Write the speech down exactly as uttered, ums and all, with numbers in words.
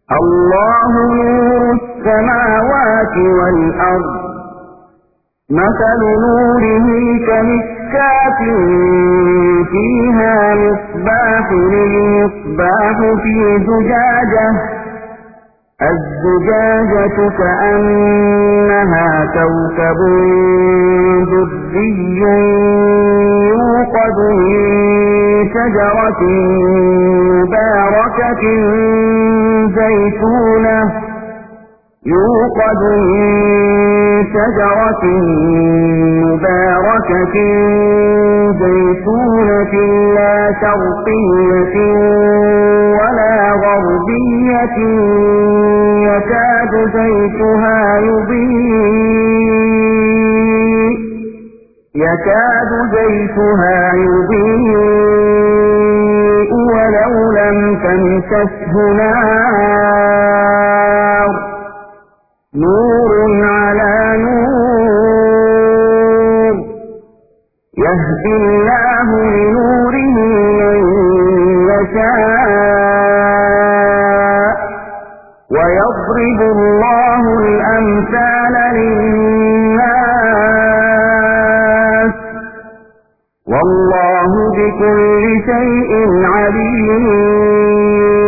الله نور السماوات والأرض مثل نوره كمشكاة فيها مصباح المصباح في زجاجة الزجاجة كأنها كوكب دري يوقد من شجرة مباركة زيتونة يوقد من شجرة مباركة زيتونة لا شرقية ولا غربية يكاد زيتها يضيء يكاد زيتها يضيء ولو لم تمسسه نار نور على نور يهدي الله لنوره من يشاء ويضرب الله الأمثال للناس والله بكل شيء عليم